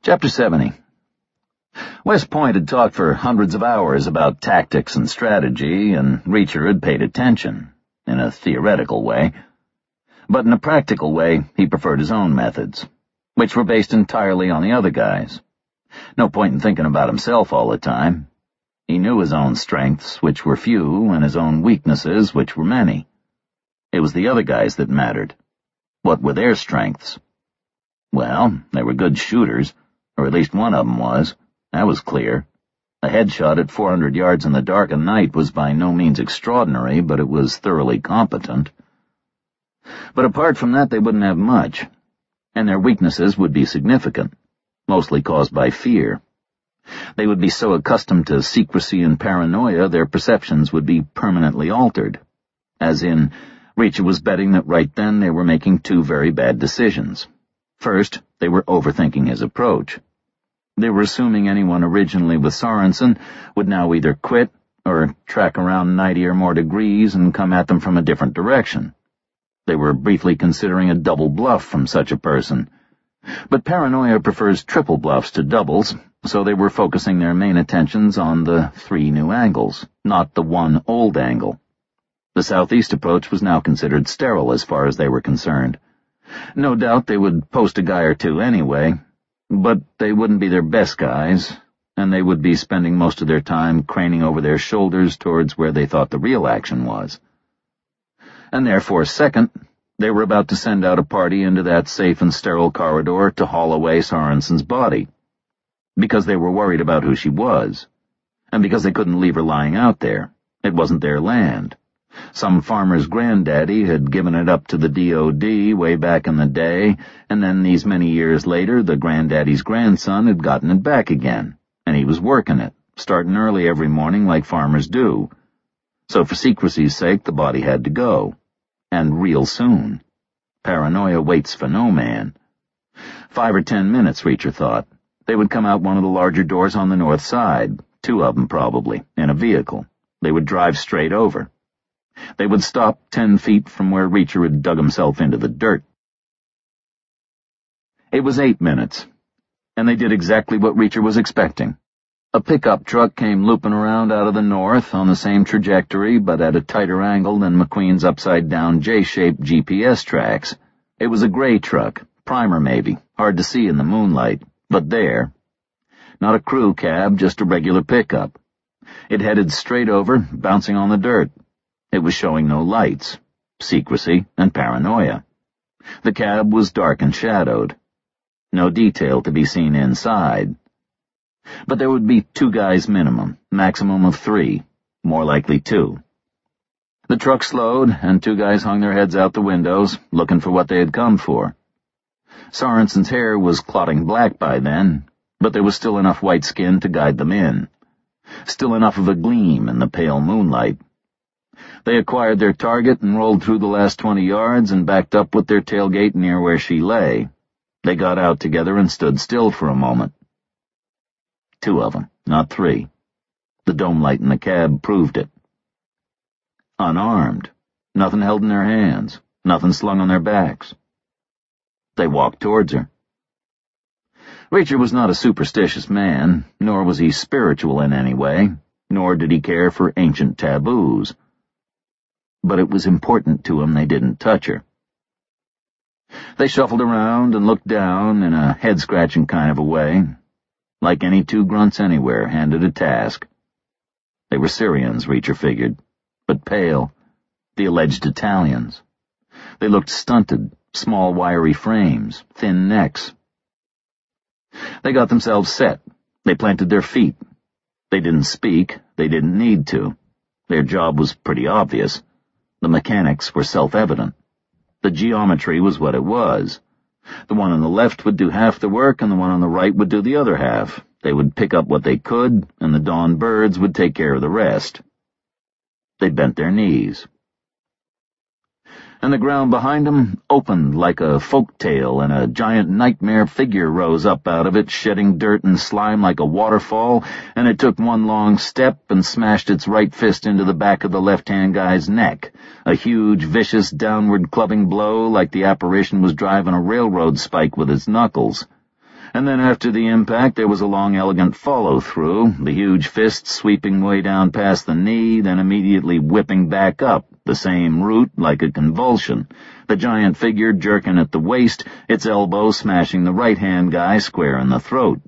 Chapter 70. West Point had talked for hundreds of hours about tactics and strategy, and Reacher had paid attention, in a theoretical way. But in a practical way, he preferred his own methods, which were based entirely on the other guys. No point in thinking about himself all the time. He knew his own strengths, which were few, and his own weaknesses, which were many. It was the other guys that mattered. What were their strengths? Well, they were good shooters, or at least one of them was. That was clear. A headshot at 400 yards in the dark of night was by no means extraordinary, but it was thoroughly competent. But apart from that, they wouldn't have much, and their weaknesses would be significant, mostly caused by fear. They would be so accustomed to secrecy and paranoia, their perceptions would be permanently altered. As in, Reacher was betting that right then they were making two very bad decisions. First, they were overthinking his approach. They were assuming anyone originally with Sorensen would now either quit or track around 90 or more degrees and come at them from a different direction. They were briefly considering a double bluff from such a person. But paranoia prefers triple bluffs to doubles, so they were focusing their main attentions on the 3 new angles, not the one old angle. The southeast approach was now considered sterile as far as they were concerned. No doubt they would post a guy or two anyway, but they wouldn't be their best guys, and they would be spending most of their time craning over their shoulders towards where they thought the real action was. And therefore, second, they were about to send out a party into that safe and sterile corridor to haul away Sorensen's body, because they were worried about who she was, and because they couldn't leave her lying out there. It wasn't their land. Some farmer's granddaddy had given it up to the DOD way back in the day, and then these many years later the granddaddy's grandson had gotten it back again, and he was working it, starting early every morning like farmers do. So for secrecy's sake the body had to go, and real soon. Paranoia waits for no man. 5 or 10 minutes, Reacher thought. They would come out one of the larger doors on the north side, 2 of them probably, in a vehicle. They would drive straight over. They would stop 10 feet from where Reacher had dug himself into the dirt. It was 8 minutes, and they did exactly what Reacher was expecting. A pickup truck came looping around out of the north on the same trajectory but at a tighter angle than McQueen's upside-down J-shaped GPS tracks. It was a gray truck, primer maybe, hard to see in the moonlight, but there. Not a crew cab, just a regular pickup. It headed straight over, bouncing on the dirt. It was showing no lights, secrecy, and paranoia. The cab was dark and shadowed. No detail to be seen inside. But there would be 2 guys minimum, maximum of 3, more likely 2. The truck slowed, and 2 guys hung their heads out the windows, looking for what they had come for. Sorensen's hair was clotting black by then, but there was still enough white skin to guide them in. Still enough of a gleam in the pale moonlight. They acquired their target and rolled through the last 20 yards and backed up with their tailgate near where she lay. They got out together and stood still for a moment. 2 of them, not 3. The dome light in the cab proved it. Unarmed, nothing held in their hands, nothing slung on their backs. They walked towards her. Reacher was not a superstitious man, nor was he spiritual in any way, nor did he care for ancient taboos. But it was important to him they didn't touch her. They shuffled around and looked down in a head-scratching kind of a way, like any 2 grunts anywhere handed a task. They were Syrians, Reacher figured, but pale, the alleged Italians. They looked stunted, small wiry frames, thin necks. They got themselves set. They planted their feet. They didn't speak. They didn't need to. Their job was pretty obvious. The mechanics were self-evident. The geometry was what it was. The one on the left would do half the work, and the one on the right would do the other half. They would pick up what they could, and the dawn birds would take care of the rest. They bent their knees. And the ground behind them opened like a folk tale, and a giant nightmare figure rose up out of it, shedding dirt and slime like a waterfall, and it took one long step and smashed its right fist into the back of the left-hand guy's neck, a huge, vicious, downward clubbing blow like the apparition was driving a railroad spike with its knuckles. And then after the impact there was a long, elegant follow-through, the huge fist sweeping way down past the knee, then immediately whipping back up, the same route like a convulsion, the giant figure jerking at the waist, its elbow smashing the right-hand guy square in the throat.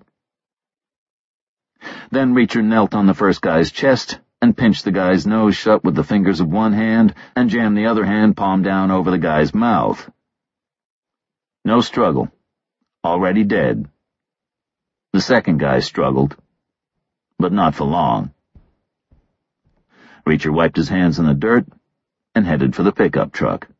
Then Reacher knelt on the first guy's chest and pinched the guy's nose shut with the fingers of one hand and jammed the other hand palm down over the guy's mouth. No struggle. Already dead. The second guy struggled, but not for long. Reacher wiped his hands in the dirt and headed for the pickup truck.